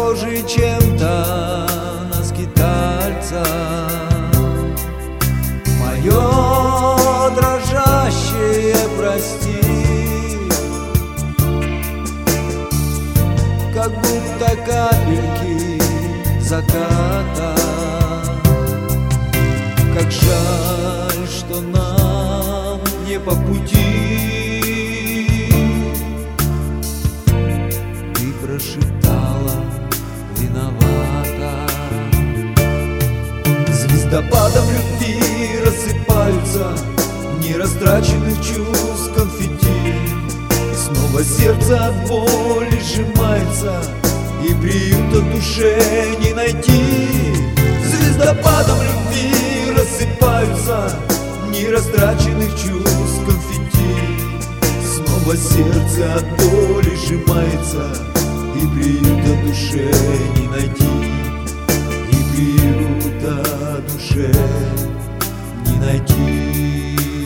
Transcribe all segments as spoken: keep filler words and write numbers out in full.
похожи чем-то на скитальца. Мое дрожащее прости, как будто капельки заката. Как жаль, что нам не по пути. Ты прошептала виновата. Звездопадом любви рассыпаются нерастраченных чувств конфетти. Снова сердце от боли сжимается, и приюта душе не найти. Звездопадом любви рассыпаются нерастраченных чувств конфетти. Снова сердце от боли сжимается, и приюта душе не найти. И приюта душе не найти.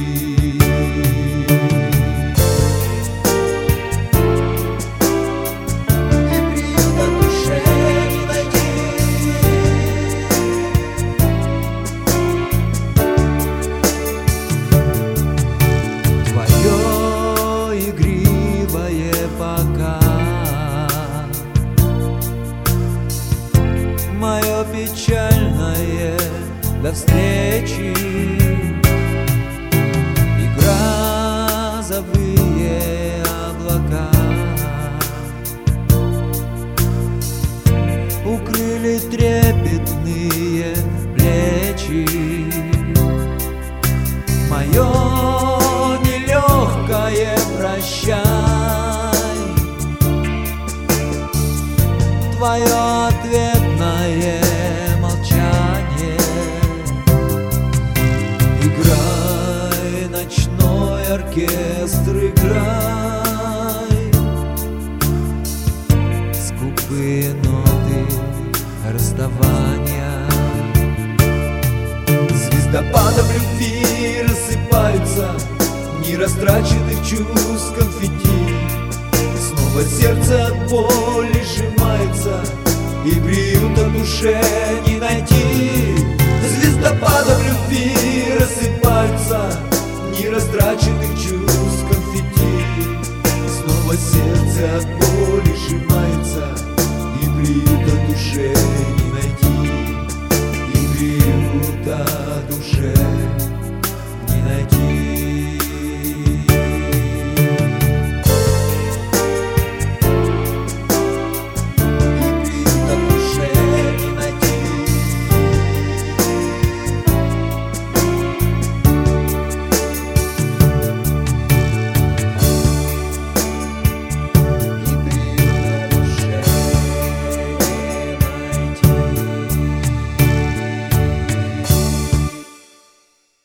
Мое печальное до встречи и грозовые облака укрыли трепетные плечи. Мое нелегкое прощай, твое ответное молчание. Играй, ночной оркестр, играй скупые ноты расставания. Звездопадом любви рассыпаются нерастраченных чувств конфетти. Снова сердце от боли сжимается, и приюта душе не найти. Звездопадом любви рассыпаются нерастраченных